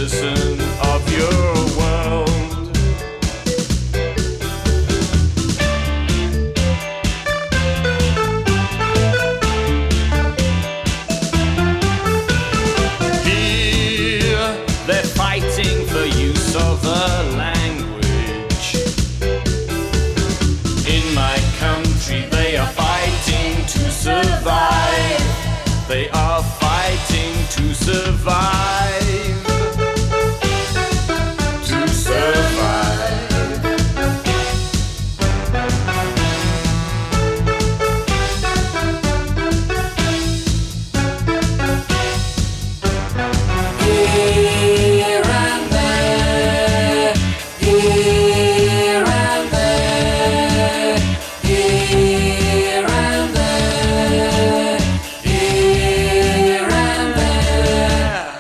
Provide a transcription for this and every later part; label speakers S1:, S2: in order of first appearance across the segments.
S1: citizen of your world. Here they're fighting for use of the language. In my country they are fighting to survive. They are fighting to survive. To survive.
S2: Here and there, here and there, here and there, here and there.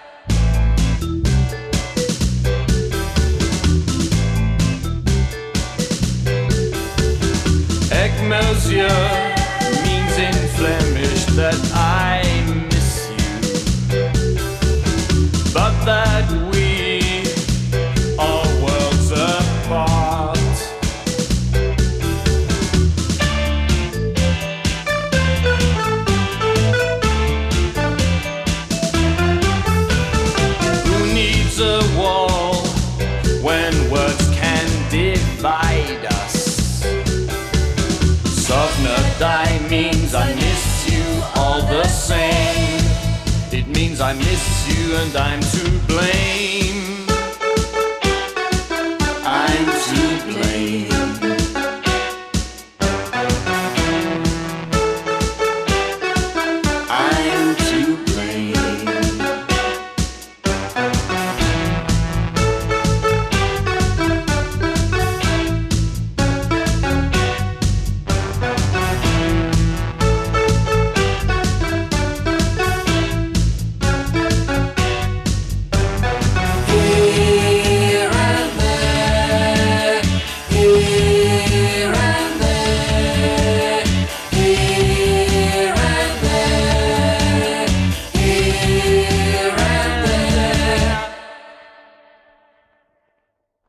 S1: Ekmelsia means in Flemish that I miss you, but that we are worlds apart. Who needs a wall when words can divide us? Sovnadai means I miss you all the same. It means I miss you and I'm to blame.